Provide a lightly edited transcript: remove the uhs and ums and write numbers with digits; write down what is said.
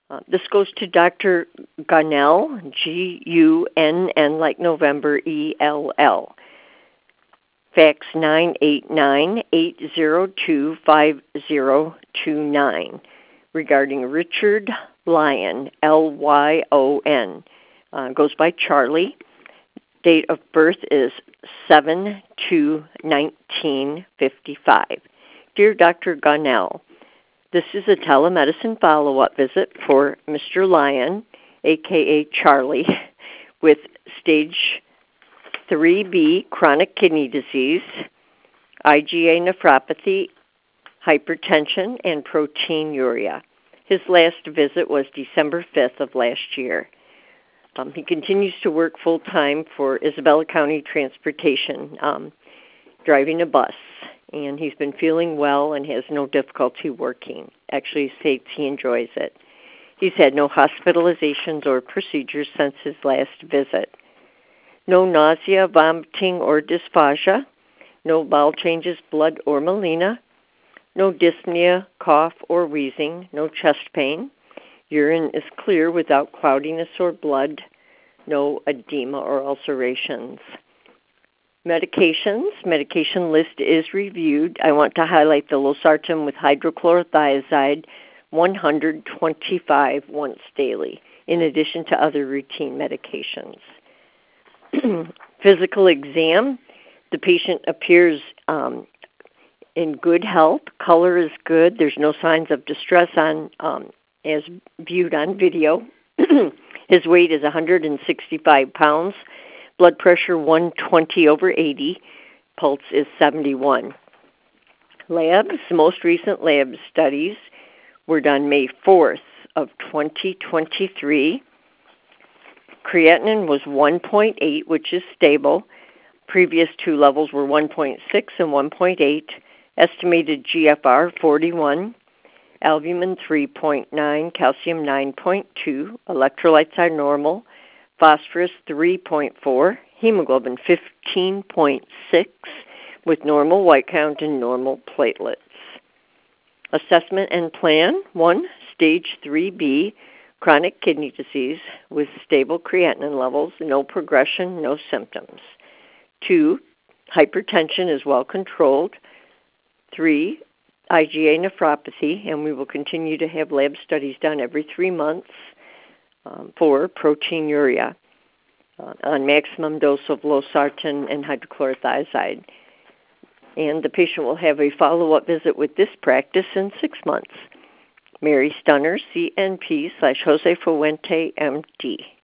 This goes to Dr. Gunnell, Gunnn, like November, ELL. Fax 989-802-5029 regarding Richard Lyon, Lyon. Goes by Charlie. Date of birth is 7/2/1955. Dear Dr. Gunnell, this is a telemedicine follow-up visit for Mr. Lyon, a.k.a. Charlie, with stage 3B chronic kidney disease, IgA nephropathy, hypertension, and proteinuria. His last visit was December 5th of last year. He continues to work full-time for Isabella County Transportation, driving a bus, and he's been feeling well and has no difficulty working. Actually, he states he enjoys it. He's had no hospitalizations or procedures since his last visit. No nausea, vomiting, or dysphagia. No bowel changes, blood, or melena. No dyspnea, cough, or wheezing. No chest pain. Urine is clear without cloudiness or blood. No edema or ulcerations. Medications. Medication list is reviewed. I want to highlight the losartan with hydrochlorothiazide 125 once daily, in addition to other routine medications. Physical exam. The patient appears in good health. Color is good. There's no signs of distress as viewed on video. His weight is 165 pounds. Blood pressure 120/80. Pulse is 71. Labs. The most recent lab studies were done May 4th of 2023. Creatinine was 1.8, which is stable. Previous two levels were 1.6 and 1.8. Estimated GFR 41. Albumin 3.9, calcium 9.2. Electrolytes are normal. Phosphorus 3.4. Hemoglobin 15.6 with normal white count and normal platelets. Assessment and plan. 1. Stage 3B. Chronic kidney disease with stable creatinine levels, no progression, no symptoms. 2. Hypertension is well controlled. 3. IgA nephropathy, and we will continue to have lab studies done every 3 months. 4. Proteinuria on maximum dose of losartan and hydrochlorothiazide. And the patient will have a follow-up visit with this practice in 6 months. Mary Stunner, CNP /Jose Fuente, MD.